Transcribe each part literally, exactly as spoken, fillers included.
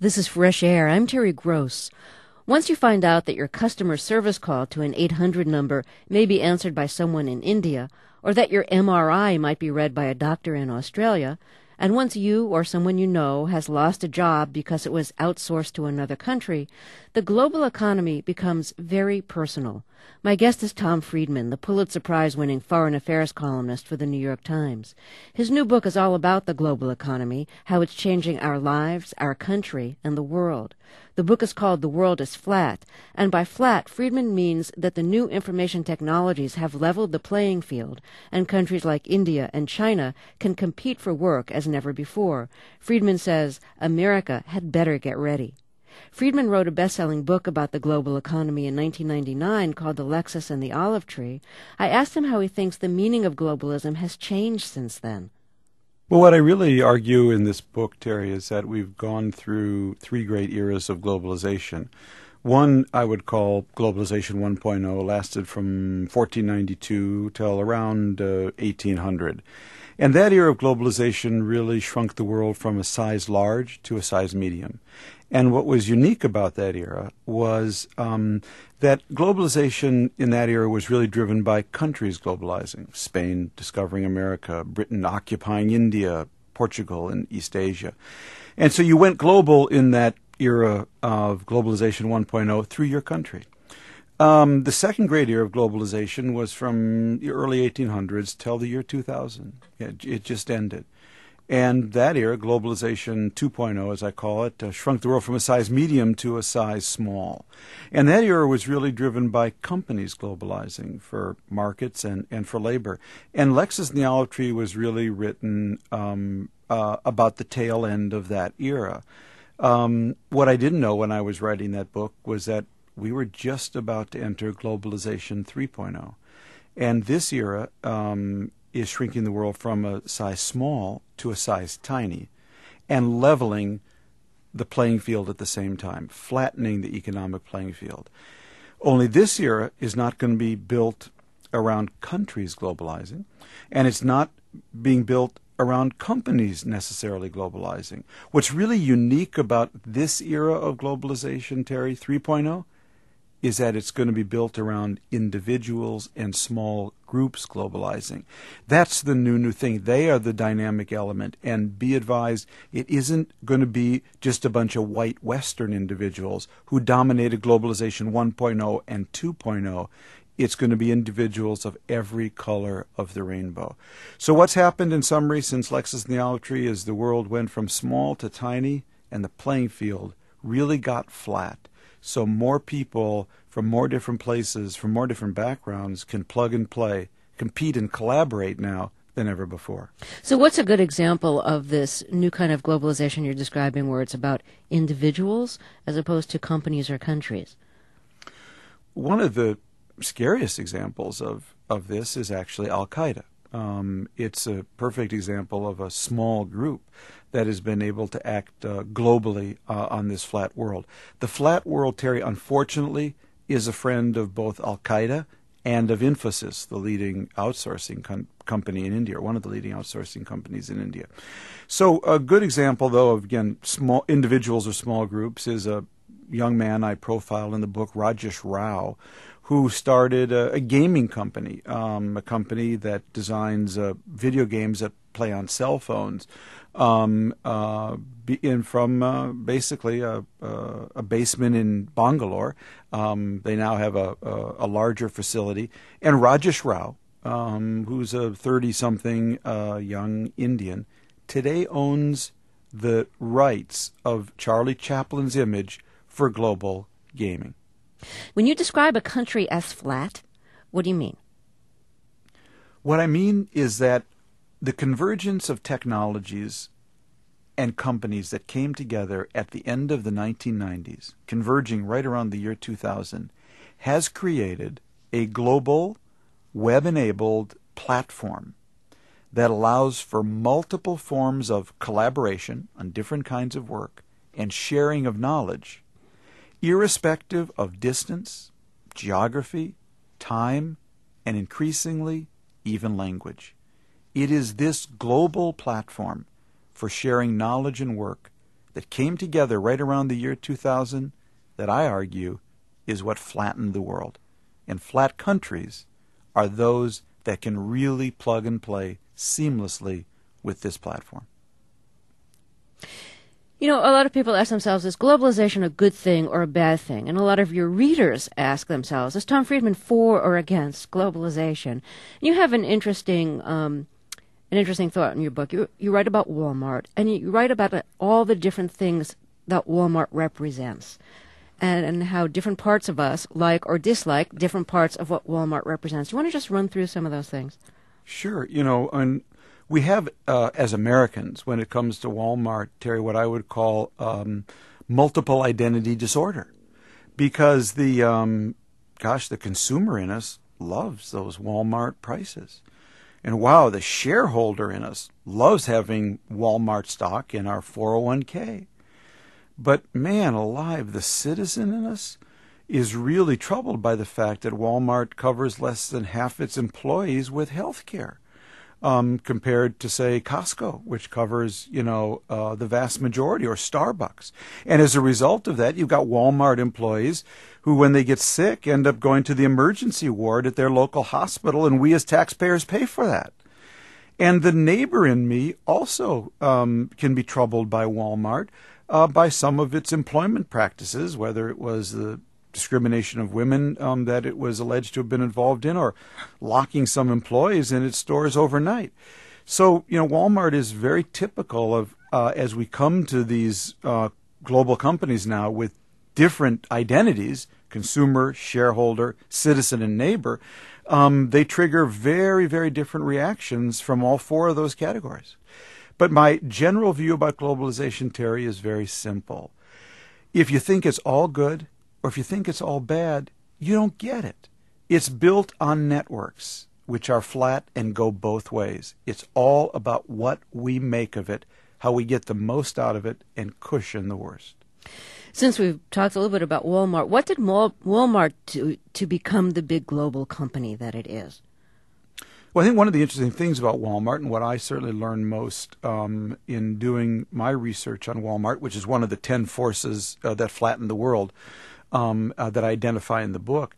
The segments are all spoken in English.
This is Fresh Air. I'm Terry Gross. Once you find out that your customer service call to an eight hundred number may be answered by someone in India, or that your M R I might be read by a doctor in Australia, and once you or someone you know has lost a job because it was outsourced to another country, the global economy becomes very personal. My guest is Tom Friedman, the Pulitzer Prize-winning foreign affairs columnist for the New York Times. His new book is all about the global economy, how it's changing our lives, our country, and the world. The book is called The World is Flat, and by flat, Friedman means that the new information technologies have leveled the playing field, and countries like India and China can compete for work as never before. Friedman says America had better get ready. Friedman wrote a best-selling book about the global economy in nineteen ninety-nine called The Lexus and the Olive Tree. I asked him how he thinks the meaning of globalism has changed since then. Well, what I really argue in this book, Terry, is that we've gone through three great eras of globalization. One I would call globalization one point oh, lasted from fourteen ninety-two till around uh, eighteen hundred. And that era of globalization really shrunk the world from a size large to a size medium. And what was unique about that era was um, that globalization in that era was really driven by countries globalizing. Spain discovering America, Britain occupying India, Portugal, and East Asia. And so you went global in that era of globalization one point oh through your country. Um, the second great era of globalization was from the early eighteen hundreds till the year two thousand. It, it just ended. And that era, globalization two point oh, as I call it, uh, shrunk the world from a size medium to a size small. And that era was really driven by companies globalizing for markets and, and for labor. And Lexus and the Olive Tree was really written um, uh, about the tail end of that era. Um, what I didn't know when I was writing that book was that we were just about to enter globalization three point oh. And this era um, is shrinking the world from a size small to a size tiny and leveling the playing field at the same time, flattening the economic playing field. Only this era is not going to be built around countries globalizing, and it's not being built around companies necessarily globalizing. What's really unique about this era of globalization, Terry, three point oh, is that it's going to be built around individuals and small groups globalizing. That's the new, new thing. They are the dynamic element. And be advised, it isn't going to be just a bunch of white Western individuals who dominated globalization one point oh and two point oh. It's going to be individuals of every color of the rainbow. So what's happened in summary since Lexus and the Olive Tree is the world went from small to tiny, and the playing field really got flat. So more people from more different places, from more different backgrounds, can plug and play, compete and collaborate now than ever before. So what's a good example of this new kind of globalization you're describing where it's about individuals as opposed to companies or countries? One of the scariest examples of, of this is actually Al-Qaeda. Um, it's a perfect example of a small group that has been able to act uh, globally uh, on this flat world. The flat world, Terry, unfortunately, is a friend of both Al-Qaeda and of Infosys, the leading outsourcing com- company in India, or one of the leading outsourcing companies in India. So a good example, though, of, again, small individuals or small groups is a young man I profiled in the book, Rajesh Rao, who started a, a gaming company, um, a company that designs uh, video games that play on cell phones, um, uh, be in from uh, basically a, a, a basement in Bangalore. Um, they now have a, a, a larger facility. And Rajesh Rao, um, who's a thirty-something uh, young Indian, today owns the rights of Charlie Chaplin's image for global gaming. When you describe a country as flat, what do you mean? What I mean is that the convergence of technologies and companies that came together at the end of the nineteen nineties, converging right around the year two thousand, has created a global, web-enabled platform that allows for multiple forms of collaboration on different kinds of work and sharing of knowledge, irrespective of distance, geography, time, and increasingly even language. It is this global platform for sharing knowledge and work that came together right around the year two thousand that I argue is what flattened the world. And flat countries are those that can really plug and play seamlessly with this platform. You know, a lot of people ask themselves, is globalization a good thing or a bad thing? And a lot of your readers ask themselves, is Tom Friedman for or against globalization? You have an interesting um, an interesting thought in your book. You, you write about Walmart, and you write about uh, all the different things that Walmart represents, and, and how different parts of us like or dislike different parts of what Walmart represents. You want to just run through some of those things? Sure. You know, and we have, uh, as Americans, when it comes to Walmart, Terry, what I would call um, multiple identity disorder. Because the, um, gosh, the consumer in us loves those Walmart prices. And wow, the shareholder in us loves having Walmart stock in our four oh one k. But man alive, the citizen in us is really troubled by the fact that Walmart covers less than half its employees with health care. Um, compared to, say, Costco, which covers, you know, uh, the vast majority, or Starbucks. And as a result of that, you've got Walmart employees who, when they get sick, end up going to the emergency ward at their local hospital, and we as taxpayers pay for that. And the neighbor in me also um, can be troubled by Walmart, uh, by some of its employment practices, whether it was the discrimination of women um, that it was alleged to have been involved in, or locking some employees in its stores overnight. So, you know, Walmart is very typical of, uh, as we come to these uh, global companies now with different identities, consumer, shareholder, citizen, and neighbor, um, they trigger very, very different reactions from all four of those categories. But my general view about globalization, Terry, is very simple. If you think it's all good, or if you think it's all bad, you don't get it. It's built on networks, which are flat and go both ways. It's all about what we make of it, how we get the most out of it, and cushion the worst. Since we've talked a little bit about Walmart, what did Walmart do to become the big global company that it is? Well, I think one of the interesting things about Walmart, and what I certainly learned most um, in doing my research on Walmart, which is one of the ten forces uh, that flatten the world, Um, uh, that I identify in the book,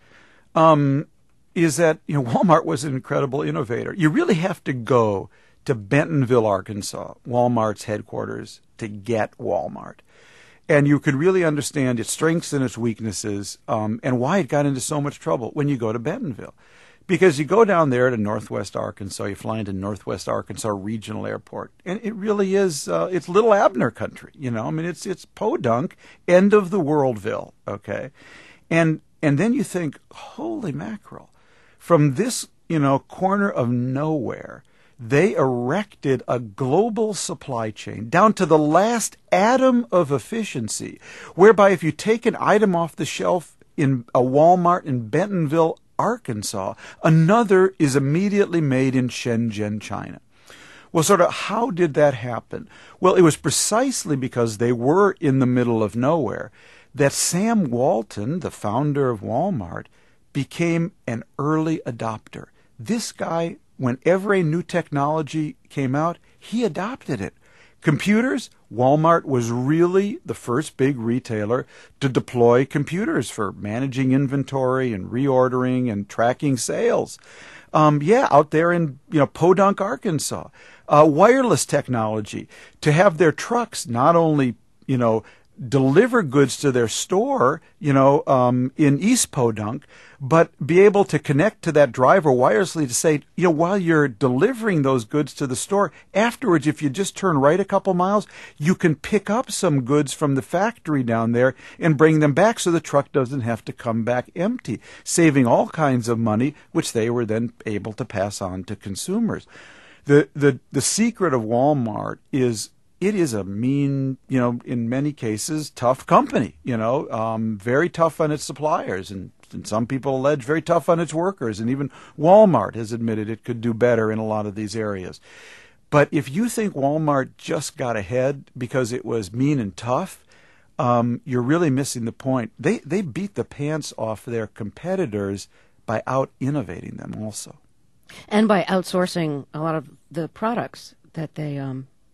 um, is that, you know, Walmart was an incredible innovator. You really have to go to Bentonville, Arkansas, Walmart's headquarters, to get Walmart. And you could really understand its strengths and its weaknesses, um, and why it got into so much trouble when you go to Bentonville. Because you go down there to Northwest Arkansas, you fly into Northwest Arkansas Regional Airport, and it really is, uh, it's Little Abner country, you know. I mean, it's it's podunk, end of the worldville, okay? And and then you think, holy mackerel, from this, you know, corner of nowhere, they erected a global supply chain down to the last atom of efficiency, whereby if you take an item off the shelf in a Walmart in Bentonville, Arkansas, another is immediately made in Shenzhen, China. Well, sort of how did that happen? Well, it was precisely because they were in the middle of nowhere that Sam Walton, the founder of Walmart, became an early adopter. This guy, whenever a new technology came out, he adopted it. Computers, Walmart was really the first big retailer to deploy computers for managing inventory and reordering and tracking sales. Um, yeah, out there in, you know, Podunk, Arkansas. Uh, wireless technology, to have their trucks not only, you know, deliver goods to their store, you know, um, in East Podunk, but be able to connect to that driver wirelessly to say, you know, while you're delivering those goods to the store, afterwards, if you just turn right a couple miles, you can pick up some goods from the factory down there and bring them back so the truck doesn't have to come back empty, saving all kinds of money, which they were then able to pass on to consumers. The, the, the secret of Walmart is it is a mean, you know, in many cases, tough company, you know, um, very tough on its suppliers, and, and some people allege very tough on its workers, and even Walmart has admitted it could do better in a lot of these areas. But if you think Walmart just got ahead because it was mean and tough, um, you're really missing the point. They, they beat the pants off their competitors by out-innovating them also. And by outsourcing a lot of the products that they um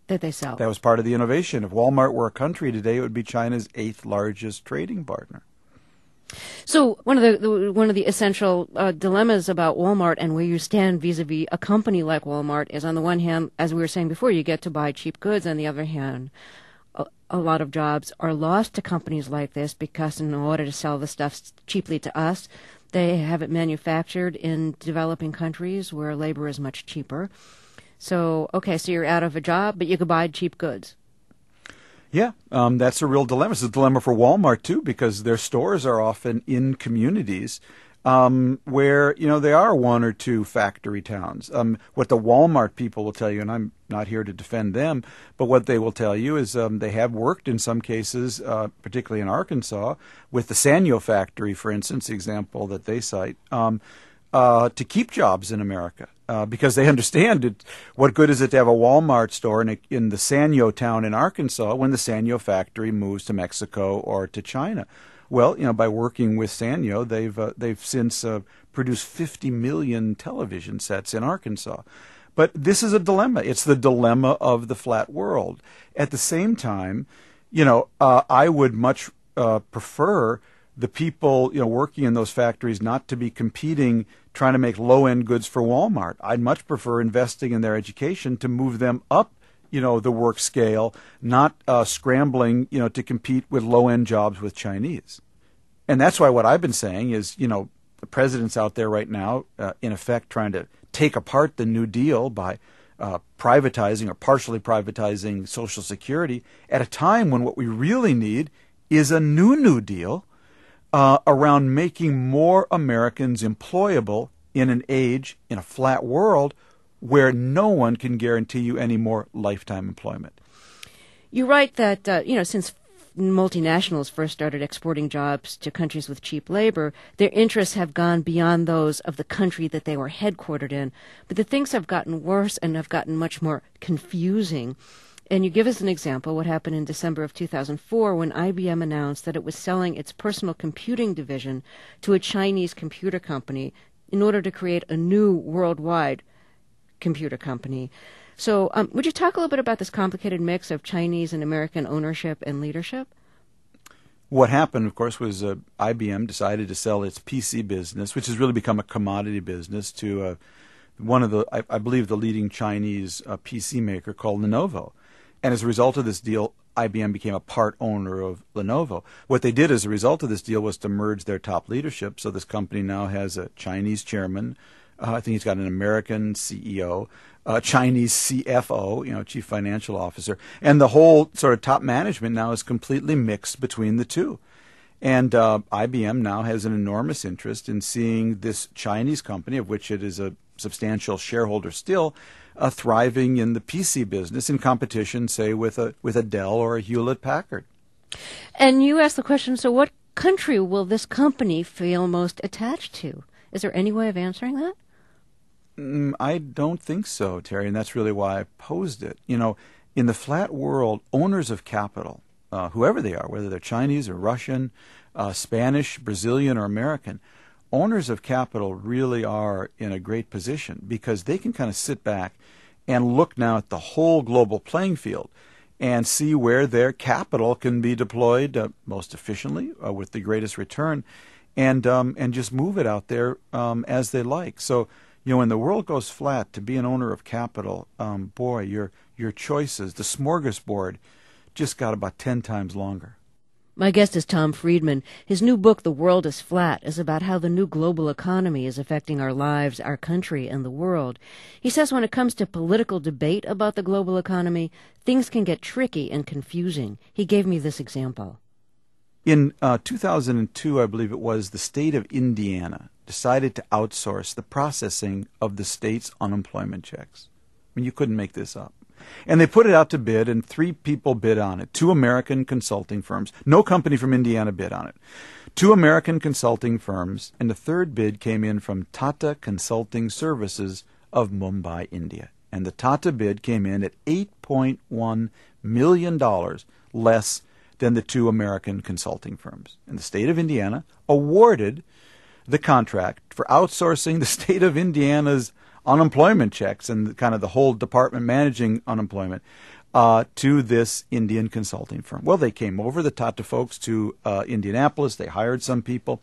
that they sell. That was part of the innovation. If Walmart were a country today, it would be China's eighth largest trading partner. So one of the, the one of the essential uh, dilemmas about Walmart and where you stand vis-a-vis a company like Walmart is, on the one hand, as we were saying before, you get to buy cheap goods. On the other hand, a, a lot of jobs are lost to companies like this because in order to sell the stuff cheaply to us, they have it manufactured in developing countries where labor is much cheaper. So, okay, so you're out of a job, but you could buy cheap goods. Yeah, um, that's a real dilemma. It's a dilemma for Walmart, too, because their stores are often in communities um, where, you know, they are one or two factory towns. Um, what the Walmart people will tell you, and I'm not here to defend them, but what they will tell you is um, they have worked in some cases, uh, particularly in Arkansas, with the Sanyo factory, for instance, the example that they cite, um, uh, to keep jobs in America. Uh, because they understand it, what good is it to have a Walmart store in, a, in the Sanyo town in Arkansas when the Sanyo factory moves to Mexico or to China? Well, you know, by working with Sanyo, they've uh, they've since uh, produced fifty million television sets in Arkansas. But this is a dilemma. It's the dilemma of the flat world. At the same time, you know, uh, I would much uh, prefer the people, you know, working in those factories not to be competing, trying to make low-end goods for Walmart. I'd much prefer investing in their education to move them up, you know, the work scale, not uh, scrambling, you know, to compete with low-end jobs with Chinese. And that's why what I've been saying is, you know, the president's out there right now, uh, in effect, trying to take apart the New Deal by uh, privatizing or partially privatizing Social Security at a time when what we really need is a new New Deal Uh, around making more Americans employable in an age, in a flat world, where no one can guarantee you any more lifetime employment. You write that, uh, you know, since multinationals first started exporting jobs to countries with cheap labor, their interests have gone beyond those of the country that they were headquartered in. But the things have gotten worse and have gotten much more confusing. And you give us an example, what happened in December of two thousand four when I B M announced that it was selling its personal computing division to a Chinese computer company in order to create a new worldwide computer company. So um, would you talk a little bit about this complicated mix of Chinese and American ownership and leadership? What happened, of course, was uh, I B M decided to sell its P C business, which has really become a commodity business, to uh, one of the, I, I believe, the leading Chinese uh, P C maker called Lenovo. And as a result of this deal, I B M became a part owner of Lenovo. What they did as a result of this deal was to merge their top leadership. So this company now has a Chinese chairman. Uh, I think he's got an American C E O, a Chinese C F O, you know, chief financial officer. And the whole sort of top management now is completely mixed between the two. And uh, I B M now has an enormous interest in seeing this Chinese company, of which it is a substantial shareholder still, uh, thriving in the P C business in competition, say, with a with a Dell or a Hewlett-Packard. And you asked the question, so what country will this company feel most attached to? Is there any way of answering that? Mm, I don't think so, Terry, and that's really why I posed it. You know, in the flat world, owners of capital, uh, whoever they are, whether they're Chinese or Russian, uh, Spanish, Brazilian, or American, owners of capital really are in a great position because they can kind of sit back and look now at the whole global playing field and see where their capital can be deployed uh, most efficiently uh, with the greatest return, and um, and just move it out there um, as they like. So, you know, when the world goes flat, to be an owner of capital, um, boy, your your choices, the smorgasbord, just got about ten times longer. My guest is Tom Friedman. His new book, The World is Flat, is about how the new global economy is affecting our lives, our country, and the world. He says when it comes to political debate about the global economy, things can get tricky and confusing. He gave me this example. In uh, two thousand two, I believe it was, the state of Indiana decided to outsource the processing of the state's unemployment checks. I mean, you couldn't make this up. And they put it out to bid, and three people bid on it. Two American consulting firms. No company from Indiana bid on it. Two American consulting firms, and the third bid came in from Tata Consulting Services of Mumbai, India. And the Tata bid came in at eight point one million dollars less than the two American consulting firms. And the state of Indiana awarded the contract for outsourcing the state of Indiana's unemployment checks and kind of the whole department managing unemployment uh, to this Indian consulting firm. Well, they came over, the Tata folks, to uh, Indianapolis. They hired some people.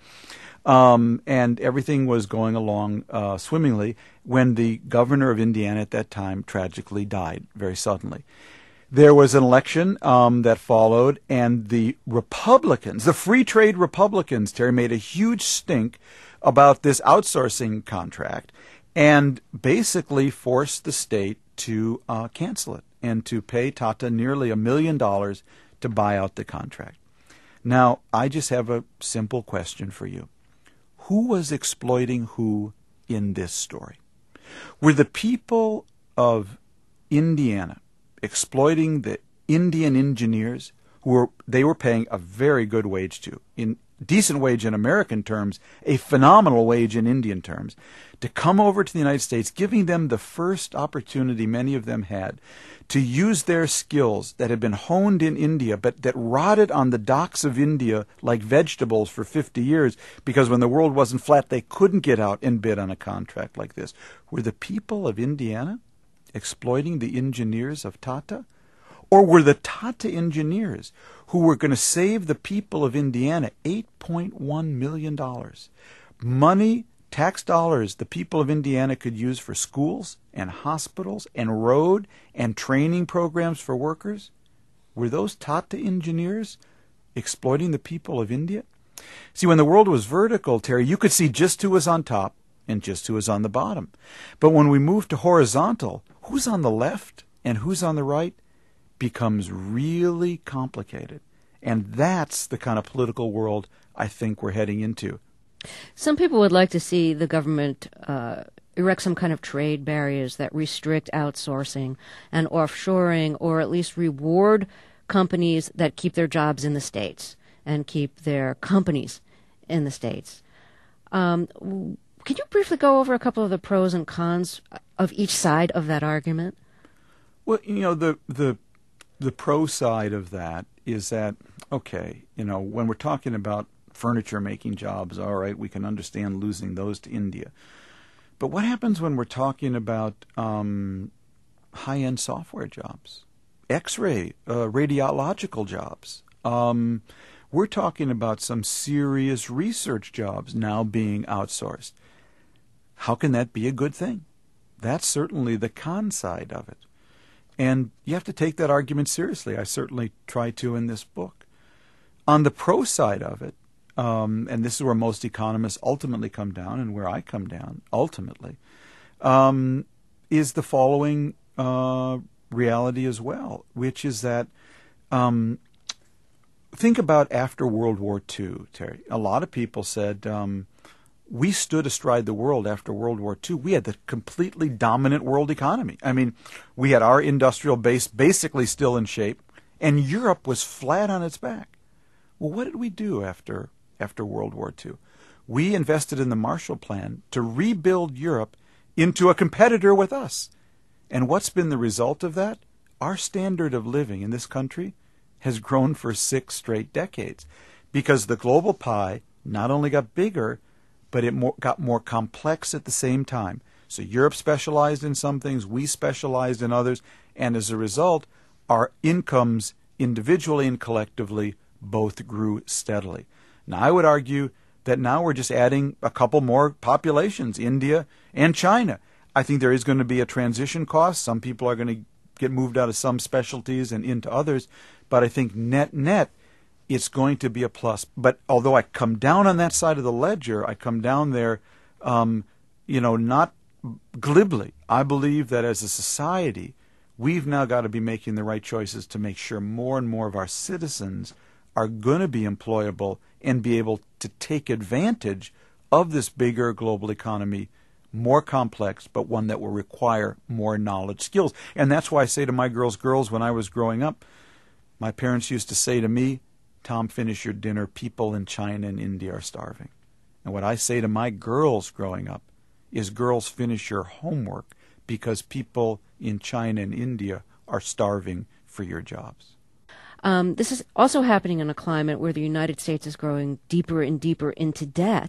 Um, and everything was going along uh, swimmingly when the governor of Indiana at that time tragically died very suddenly. There was an election um, that followed, and the Republicans, the free trade Republicans, Terry, made a huge stink about this outsourcing contract and basically forced the state to uh, cancel it and to pay Tata nearly a million dollars to buy out the contract. Now, I just have a simple question for you. Who was exploiting who in this story? Were the people of Indiana exploiting the Indian engineers who were they were paying a very good wage to, in decent wage in American terms, a phenomenal wage in Indian terms, to come over to the United States, giving them the first opportunity many of them had to use their skills that had been honed in India, but that rotted on the docks of India like vegetables for fifty years, because when the world wasn't flat, they couldn't get out and bid on a contract like this. Were the people of Indiana exploiting the engineers of Tata? Or were the Tata engineers who were going to save the people of Indiana eight point one million dollars? Money, tax dollars the people of Indiana could use for schools and hospitals and road and training programs for workers? Were those Tata engineers exploiting the people of India? See, when the world was vertical, Terry, you could see just who was on top and just who was on the bottom. But when we move to horizontal, who's on the left and who's on the right becomes really complicated. And that's the kind of political world I think we're heading into. Some people would like to see the government uh, erect some kind of trade barriers that restrict outsourcing and offshoring, or at least reward companies that keep their jobs in the States and keep their companies in the States. Um, could you briefly go over a couple of the pros and cons of each side of that argument? Well, you know, the the the pro side of that is that, okay, you know, when we're talking about furniture making jobs, all right, we can understand losing those to India. But what happens when we're talking about um, high-end software jobs, X-ray, uh, radiological jobs? Um, we're talking about some serious research jobs now being outsourced. How can that be a good thing? That's certainly the con side of it. And you have to take that argument seriously. I certainly try to in this book. On the pro side of it, um, and this is where most economists ultimately come down, and where I come down ultimately, um, is the following uh, reality as well, which is that um, think about after World War Two, Terry. A lot of people said, um, we stood astride the world after World War Two. We had the completely dominant world economy. I mean, we had our industrial base basically still in shape, and Europe was flat on its back. Well, what did we do after after World War Two? We invested in the Marshall Plan to rebuild Europe into a competitor with us. And what's been the result of that? Our standard of living in this country has grown for six straight decades, because the global pie not only got bigger, but it more, got more complex at the same time. So Europe specialized in some things, we specialized in others, and as a result, our incomes individually and collectively both grew steadily. Now, I would argue that now we're just adding a couple more populations, India and China. I think there is going to be a transition cost. Some people are going to get moved out of some specialties and into others, but I think net-net, it's going to be a plus. But although I come down on that side of the ledger, I come down there, um, you know, not glibly. I believe that as a society, we've now got to be making the right choices to make sure more and more of our citizens are going to be employable and be able to take advantage of this bigger global economy, more complex, but one that will require more knowledge, skills. And that's why I say to my girls, girls, when I was growing up, my parents used to say to me, Tom, finish your dinner. People in China and India are starving. And what I say to my girls growing up is, girls, finish your homework, because people in China and India are starving for your jobs. Um, this is also happening in a climate where the United States is growing deeper and deeper into debt.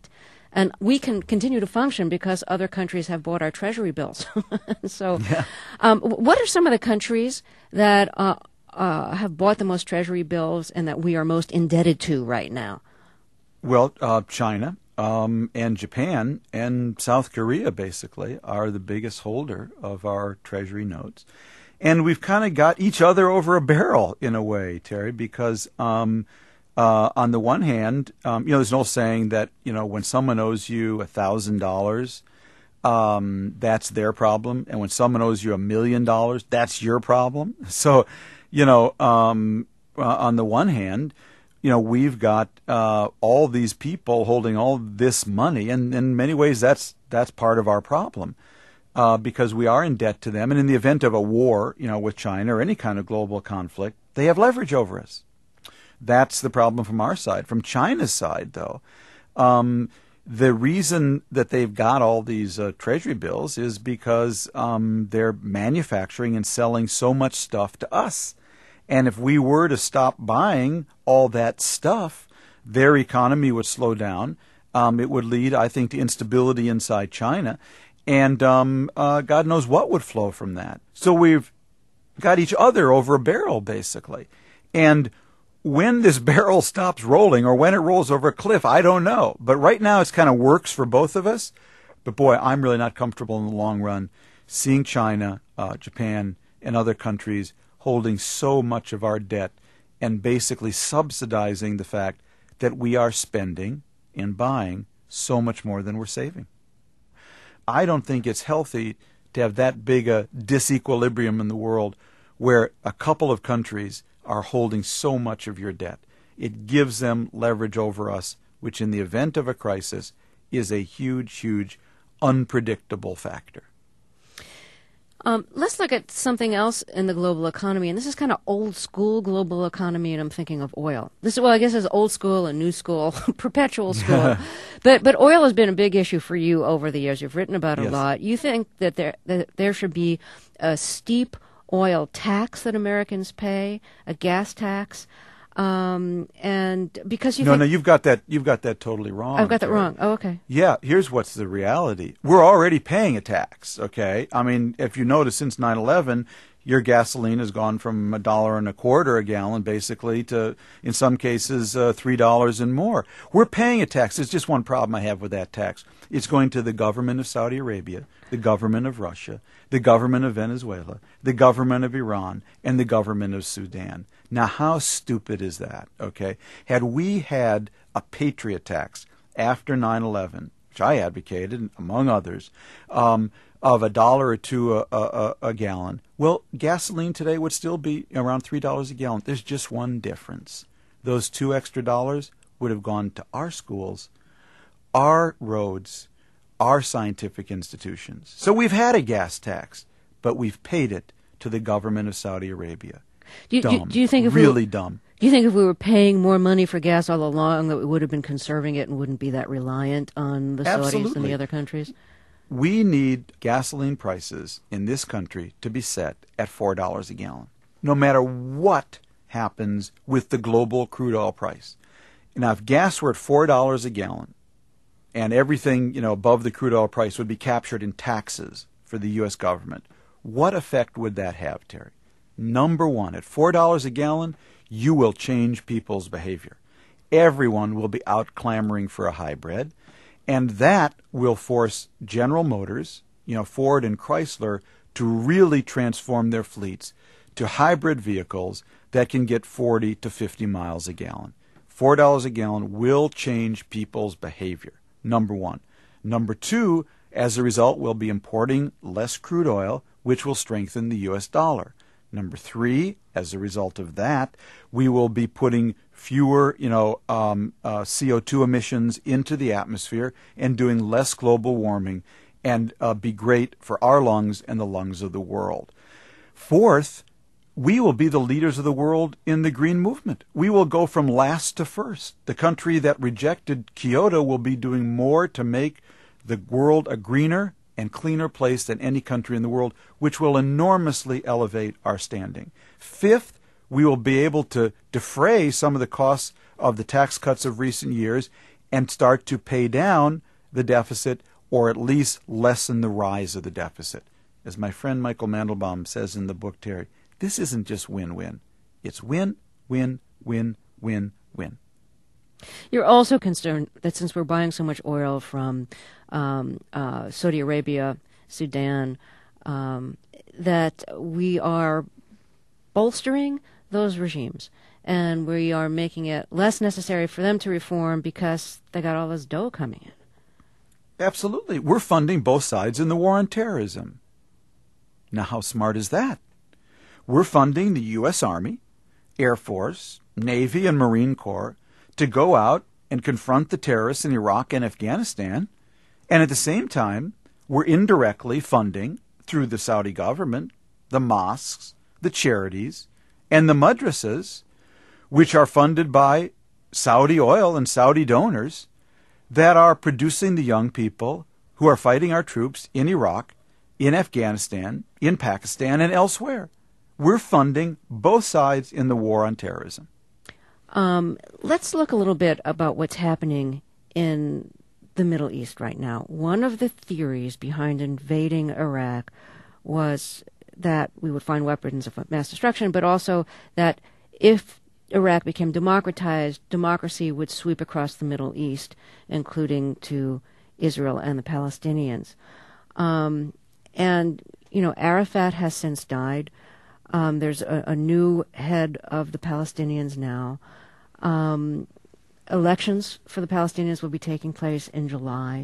And we can continue to function because other countries have bought our treasury bills. so yeah. um, what are some of the countries that uh, uh, have bought the most treasury bills and that we are most indebted to right now? Well, uh, China um, and Japan and South Korea, basically, are the biggest holder of our treasury notes. And we've kind of got each other over a barrel in a way, Terry, because um, uh, on the one hand, um, you know, there's an old saying that, you know, when someone owes you a thousand dollars, um, that's their problem. And when someone owes you a million dollars, that's your problem. So, you know, um, uh, on the one hand, you know, we've got uh, all these people holding all this money, and in many ways that's that's part of our problem. Uh, because we are in debt to them, and in the event of a war, you know, with China or any kind of global conflict, they have leverage over us. That's the problem from our side. From China's side, though, um, the reason that they've got all these uh, treasury bills is because um, they're manufacturing and selling so much stuff to us. And if we were to stop buying all that stuff, their economy would slow down. Um, it would lead, I think, to instability inside China. And um, uh, God knows what would flow from that. So we've got each other over a barrel, basically. And when this barrel stops rolling or when it rolls over a cliff, I don't know. But right now it's kind of works for both of us. But boy, I'm really not comfortable in the long run seeing China, uh, Japan, and other countries holding so much of our debt and basically subsidizing the fact that we are spending and buying so much more than we're saving. I don't think it's healthy to have that big a disequilibrium in the world where a couple of countries are holding so much of your debt. It gives them leverage over us, which in the event of a crisis is a huge, huge, unpredictable factor. Um, let's look at something else in the global economy, and this is kind of old school global economy, and I'm thinking of oil. This is, well, I guess it's old school and new school, perpetual school. but but oil has been a big issue for you over the years. You've written about it Yes. a lot. You think that there that there should be a steep oil tax that Americans pay, a gas tax, um, and because you no, think no, you've got that. You've got that totally wrong. I've got that Terry. wrong. Oh, okay. Yeah, here's what's the reality. We're already paying a tax, okay? I mean, if you notice, since nine eleven, your gasoline has gone from a dollar and a quarter a gallon, basically, to, in some cases, uh, three dollars and more. We're paying a tax. There's just one problem I have with that tax. It's going to the government of Saudi Arabia, the government of Russia, the government of Venezuela, the government of Iran, and the government of Sudan. Now, how stupid is that, okay? Had we had a patriot tax after nine eleven, which I advocated, among others, um, of a dollar or two a, a, a gallon, well, gasoline today would still be around three dollars a gallon. There's just one difference. Those two extra dollars would have gone to our schools, our roads, our scientific institutions. So we've had a gas tax, but we've paid it to the government of Saudi Arabia. Do you, dumb. do, do you think if really we, dumb. Do you think if we were paying more money for gas all along that we would have been conserving it and wouldn't be that reliant on the Saudis Absolutely. and the other countries? We need gasoline prices in this country to be set at four dollars a gallon, no matter what happens with the global crude oil price. Now, if gas were at four dollars a gallon and everything, you know, above the crude oil price would be captured in taxes for the U S government, what effect would that have, Terry? Number one, at four dollars a gallon, you will change people's behavior. Everyone will be out clamoring for a hybrid, and that will force General Motors, you know, Ford and Chrysler, to really transform their fleets to hybrid vehicles that can get forty to fifty miles a gallon. four dollars a gallon will change people's behavior, number one. Number two, as a result, we'll be importing less crude oil, which will strengthen the U S dollar. Number three, as a result of that, we will be putting fewer, you know, um, uh, C O two emissions into the atmosphere and doing less global warming, and uh, be great for our lungs and the lungs of the world. Fourth, we will be the leaders of the world in the green movement. We will go from last to first. The country that rejected Kyoto will be doing more to make the world a greener and cleaner place than any country in the world, which will enormously elevate our standing. Fifth, we will be able to defray some of the costs of the tax cuts of recent years and start to pay down the deficit or at least lessen the rise of the deficit. As my friend Michael Mandelbaum says in the book, Terry, this isn't just win-win. It's win, win, win, win, win. You're also concerned that since we're buying so much oil from um, uh, Saudi Arabia, Sudan, um, that we are bolstering those regimes and we are making it less necessary for them to reform because they got all this dough coming in. Absolutely. We're funding both sides in the war on terrorism. Now, how smart is that? We're funding the U S Army, Air Force, Navy, and Marine Corps to go out and confront the terrorists in Iraq and Afghanistan, and at the same time, we're indirectly funding, through the Saudi government, the mosques, the charities, and the madrasas, which are funded by Saudi oil and Saudi donors, that are producing the young people who are fighting our troops in Iraq, in Afghanistan, in Pakistan, and elsewhere. We're funding both sides in the war on terrorism. Um, let's look a little bit about what's happening in the Middle East right now. One of the theories behind invading Iraq was that we would find weapons of mass destruction, but also that if Iraq became democratized, democracy would sweep across the Middle East, including to Israel and the Palestinians. Um, and, you know, Arafat has since died. Um, there's a, a new head of the Palestinians now. Um, elections for the Palestinians will be taking place in July.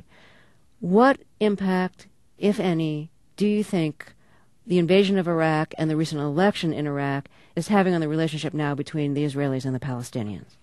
What impact, if any, do you think the invasion of Iraq and the recent election in Iraq is having on the relationship now between the Israelis and the Palestinians?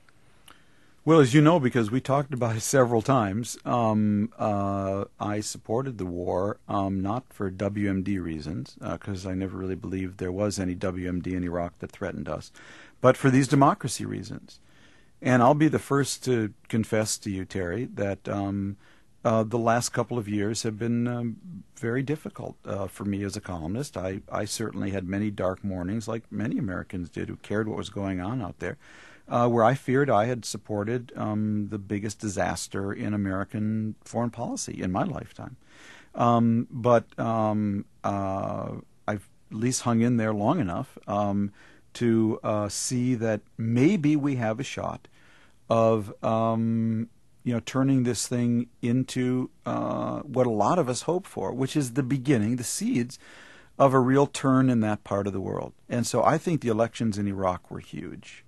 Well, as you know, because we talked about it several times, um, uh, I supported the war, um, not for W M D reasons, because uh, I never really believed there was any W M D in Iraq that threatened us, but for these democracy reasons. And I'll be the first to confess to you, Terry, that um, uh, the last couple of years have been um, very difficult uh, for me as a columnist. I, I certainly had many dark mornings, like many Americans did who cared what was going on out there, uh, where I feared I had supported um, the biggest disaster in American foreign policy in my lifetime. Um, but um, uh, I've at least hung in there long enough um, to uh, see that maybe we have a shot of um, you know turning this thing into uh, what a lot of us hope for, which is the beginning, the seeds of a real turn in that part of the world. And so I think the elections in Iraq were huge.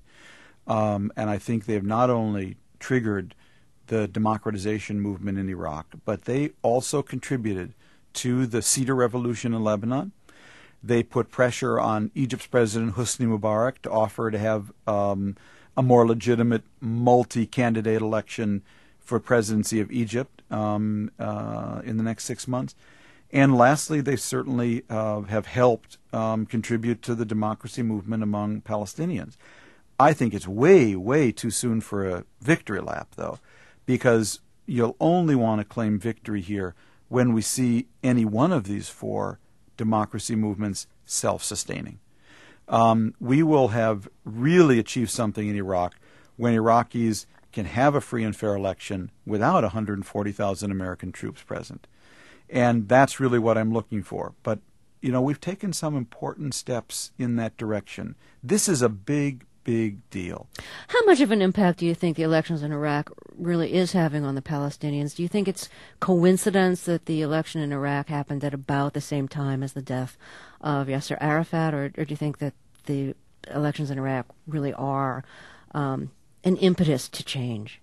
Um, and I think they've not only triggered the democratization movement in Iraq, but they also contributed to the Cedar Revolution in Lebanon. They put pressure on Egypt's President Hosni Mubarak to offer to have um, a more legitimate multi-candidate election for presidency of Egypt um, uh, in the next six months. And lastly, they certainly uh, have helped um, contribute to the democracy movement among Palestinians. I think it's way, way too soon for a victory lap, though, because you'll only want to claim victory here when we see any one of these four democracy movements self-sustaining. Um, we will have really achieved something in Iraq when Iraqis can have a free and fair election without one hundred forty thousand American troops present. And that's really what I'm looking for. But, you know, we've taken some important steps in that direction. This is a big, big deal. How much of an impact do you think the elections in Iraq really is having on the Palestinians? Do you think it's coincidence that the election in Iraq happened at about the same time as the death of Yasser Arafat, or, or do you think that the elections in Iraq really are um, an impetus to change?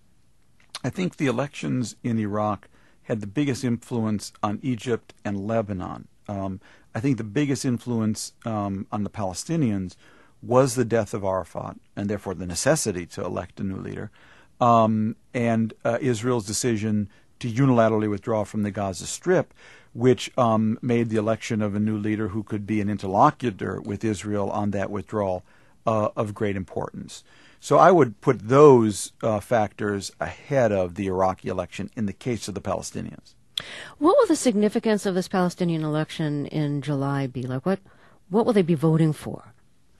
I think the elections in Iraq had the biggest influence on Egypt and Lebanon. Um, I think the biggest influence um, on the Palestinians was the death of Arafat, and therefore the necessity to elect a new leader, um, and uh, Israel's decision to unilaterally withdraw from the Gaza Strip, which um, made the election of a new leader who could be an interlocutor with Israel on that withdrawal uh, of great importance. So I would put those uh, factors ahead of the Iraqi election in the case of the Palestinians. What will the significance of this Palestinian election in July be? Like, what, what will they be voting for?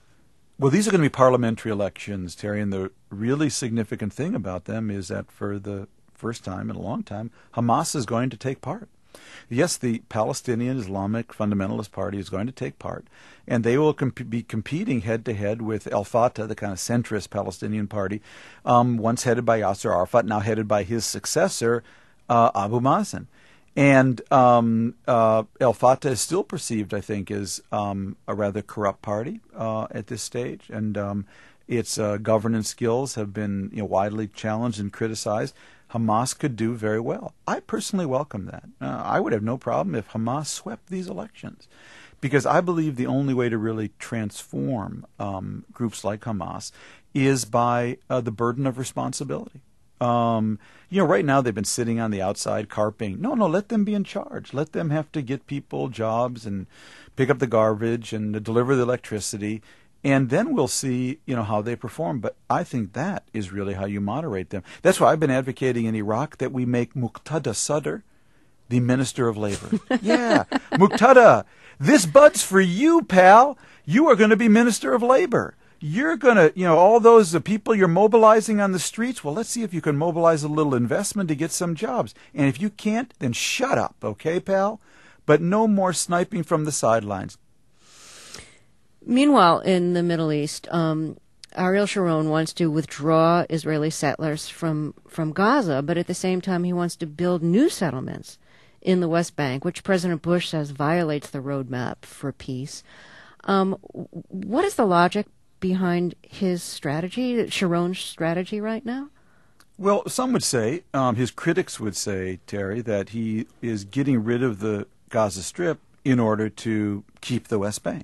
Well, these are going to be parliamentary elections, Terry, and the really significant thing about them is that for the first time in a long time, Hamas is going to take part. Yes, the Palestinian Islamic Fundamentalist Party is going to take part, and they will comp- be competing head-to-head with al-Fatah, the kind of centrist Palestinian party, um, once headed by Yasser Arafat, now headed by his successor, uh, Abu Mazen. And um, uh, al-Fatah is still perceived, I think, as um, a rather corrupt party uh, at this stage, and um, its uh, governance skills have been you know, widely challenged and criticized. Hamas could do very well. I personally welcome that. Uh, I would have no problem if Hamas swept these elections, because I believe the only way to really transform um, groups like Hamas is by uh, the burden of responsibility. Um, you know, right now they've been sitting on the outside carping. No, no, let them be in charge. Let them have to get people jobs and pick up the garbage and deliver the electricity. And then we'll see, you know, how they perform. But I think that is really how you moderate them. That's why I've been advocating in Iraq that we make Muqtada Sadr the Minister of Labor. Yeah, Muqtada, this bud's for you, pal. You are going to be Minister of Labor. You're going to, you know, all those uh, people you're mobilizing on the streets, well, let's see if you can mobilize a little investment to get some jobs. And if you can't, then shut up, okay, pal? But no more sniping from the sidelines. Meanwhile, in the Middle East, um, Ariel Sharon wants to withdraw Israeli settlers from, from Gaza, but at the same time he wants to build new settlements in the West Bank, which President Bush says violates the roadmap for peace. Um, what is the logic behind his strategy, Sharon's strategy right now? Well, some would say, um, his critics would say, Terry, that he is getting rid of the Gaza Strip in order to keep the West Bank.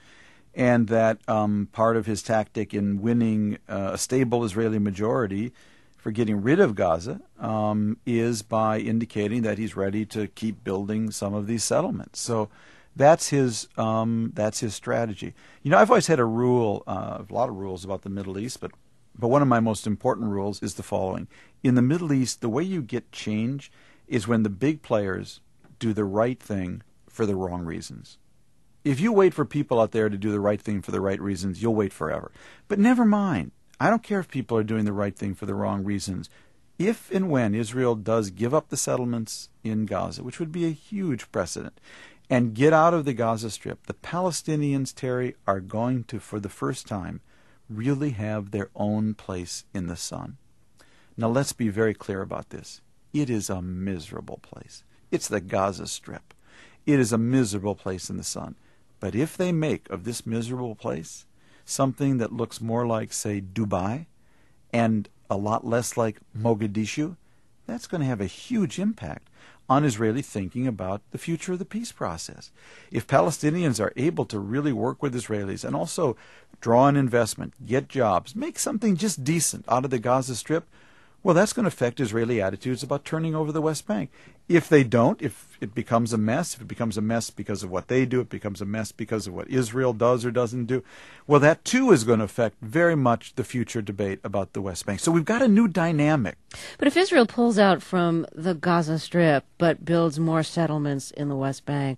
And that um, part of his tactic in winning uh, a stable Israeli majority for getting rid of Gaza um, is by indicating that he's ready to keep building some of these settlements. So that's his um, that's his strategy. You know, I've always had a rule, uh, a lot of rules about the Middle East, but but one of my most important rules is the following: in the Middle East, the way you get change is when the big players do the right thing for the wrong reasons. If you wait for people out there to do the right thing for the right reasons, you'll wait forever. But never mind. I don't care if people are doing the right thing for the wrong reasons. If and when Israel does give up the settlements in Gaza, which would be a huge precedent, and get out of the Gaza Strip, the Palestinians, Terry, are going to, for the first time, really have their own place in the sun. Now let's be very clear about this. It is a miserable place. It's the Gaza Strip. It is a miserable place in the sun. But if they make of this miserable place something that looks more like, say, Dubai and a lot less like Mogadishu, that's going to have a huge impact on Israeli thinking about the future of the peace process. If Palestinians are able to really work with Israelis and also draw an investment, get jobs, make something just decent out of the Gaza Strip, well, that's going to affect Israeli attitudes about turning over the West Bank. If they don't, if it becomes a mess, if it becomes a mess because of what they do, it becomes a mess because of what Israel does or doesn't do, well, that too is going to affect very much the future debate about the West Bank. So we've got a new dynamic. But if Israel pulls out from the Gaza Strip but builds more settlements in the West Bank,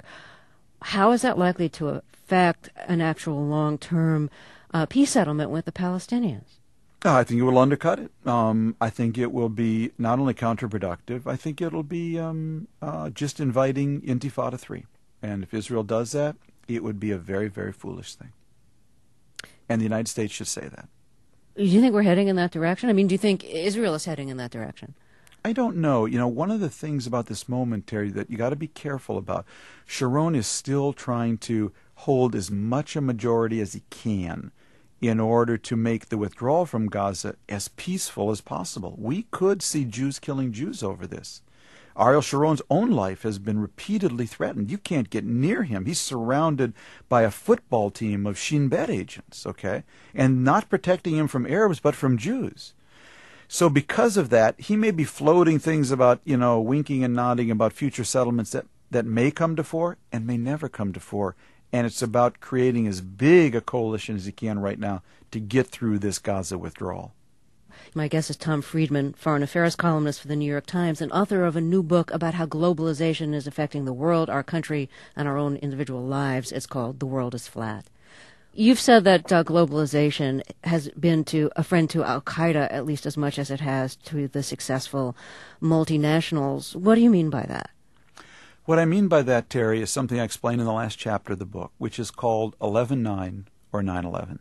how is that likely to affect an actual long-term uh, peace settlement with the Palestinians? I think it will undercut it. Um, I think it will be not only counterproductive, I think it'll be um, uh, just inviting Intifada three. And if Israel does that, it would be a very, very foolish thing. And the United States should say that. Do you think we're heading in that direction? I mean, do you think Israel is heading in that direction? I don't know. You know, one of the things about this moment, Terry, that you got to be careful about, Sharon is still trying to hold as much a majority as he can in order to make the withdrawal from Gaza as peaceful as possible. We could see Jews killing Jews over this. Ariel Sharon's own life has been repeatedly threatened. You can't get near him. He's surrounded by a football team of Shin Bet agents, okay? And not protecting him from Arabs, but from Jews. So because of that, he may be floating things about, you know, winking and nodding about future settlements that, that may come to fore and may never come to fore. And it's about creating as big a coalition as he can right now to get through this Gaza withdrawal. My guest is Tom Friedman, foreign affairs columnist for the New York Times and author of a new book about how globalization is affecting the world, our country, and our own individual lives. It's called The World is Flat. You've said that uh, globalization has been to a friend to Al-Qaeda at least as much as it has to the successful multinationals. What do you mean by that? What I mean by that, Terry, is something I explain in the last chapter of the book, which is called eleven nine or nine eleven.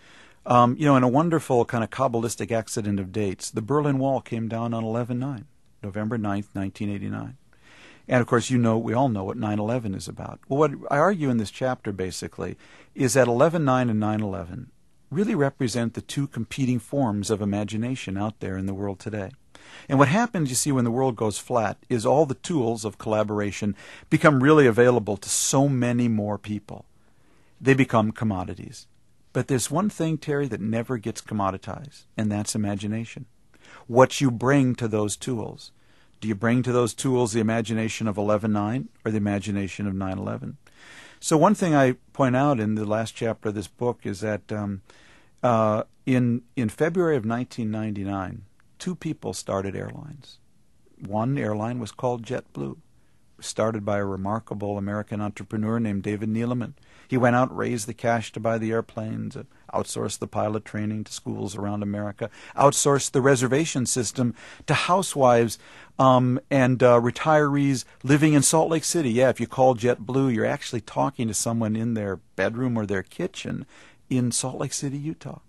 Um, you know, in a wonderful kind of Kabbalistic accident of dates, the Berlin Wall came down on eleven nine, November ninth, nineteen eighty-nine. And, of course, you know, we all know what nine eleven is about. Well, what I argue in this chapter, basically, is that eleven nine and nine eleven really represent the two competing forms of imagination out there in the world today. And what happens, you see, when the world goes flat is all the tools of collaboration become really available to so many more people. They become commodities. But there's one thing, Terry, that never gets commoditized, and that's imagination. What you bring to those tools. Do you bring to those tools the imagination of eleven nine or the imagination of nine eleven? So one thing I point out in the last chapter of this book is that um, uh, in in February of nineteen ninety-nine, two people started airlines. One airline was called JetBlue, started by a remarkable American entrepreneur named David Neeleman. He went out, raised the cash to buy the airplanes, uh, outsourced the pilot training to schools around America, outsourced the reservation system to housewives um, and uh, retirees living in Salt Lake City. Yeah, if you call JetBlue, you're actually talking to someone in their bedroom or their kitchen in Salt Lake City, Utah.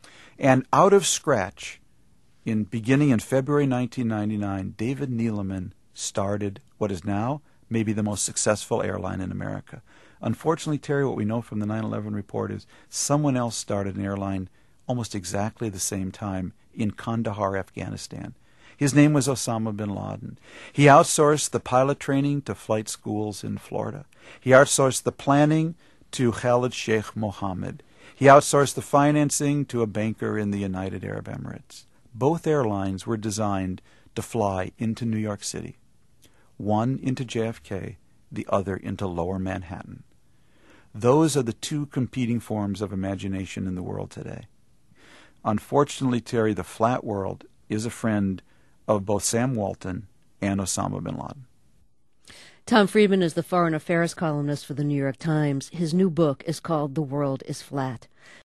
And out of scratch, in beginning in February nineteen ninety-nine, David Neeleman started what is now maybe the most successful airline in America. Unfortunately, Terry, what we know from the nine eleven report is someone else started an airline almost exactly the same time in Kandahar, Afghanistan. His name was Osama bin Laden. He outsourced the pilot training to flight schools in Florida. He outsourced the planning to Khalid Sheikh Mohammed. He outsourced the financing to a banker in the United Arab Emirates. Both airlines were designed to fly into New York City. One into J F K, the other into Lower Manhattan. Those are the two competing forms of imagination in the world today. Unfortunately, Terry, the flat world is a friend of both Sam Walton and Osama bin Laden. Tom Friedman is the foreign affairs columnist for the New York Times. His new book is called The World is Flat.